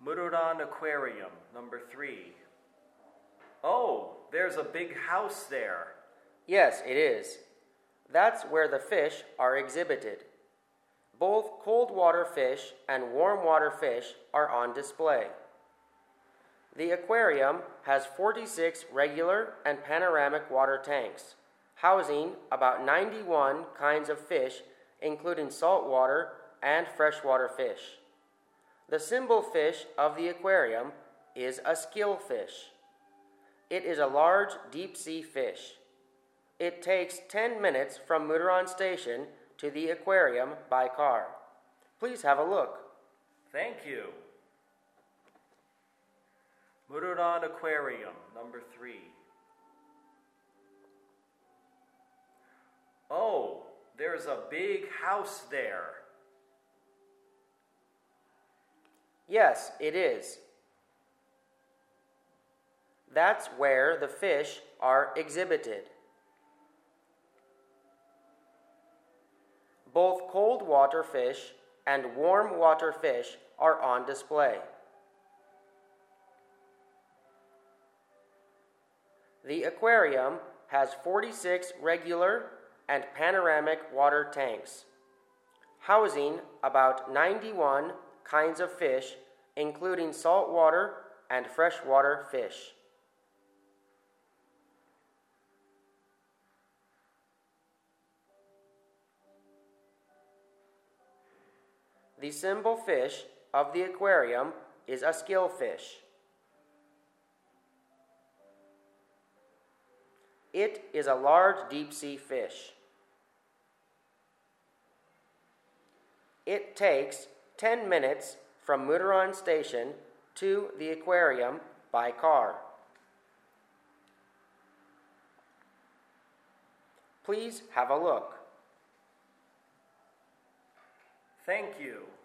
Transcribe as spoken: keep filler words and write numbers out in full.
Mururan Aquarium, number three. Oh, there's a big house there. Yes, it is. That's where the fish are exhibited. Both cold water fish and warm water fish are on display. The aquarium has forty-six regular and panoramic water tanks, housing about ninety-one kinds of fish, including saltwater and freshwater fish. The symbol fish of the aquarium is a skillfish. It is a large deep-sea fish. It takes ten minutes from Mururan Station to the aquarium by car. Please have a look. Thank you. Mururan Aquarium, number three. Oh, there's a big house there. Yes, it is. That's where the fish are exhibited. Both cold water fish and warm water fish are on display. The aquarium has forty-six regular and panoramic water tanks, housing about ninety-one kinds of fish, including saltwater and freshwater fish. The symbol fish of the aquarium is a skillfish. It is a large deep-sea fish. It takes ten minutes from Mururan Station to the aquarium by car. Please have a look. Thank you.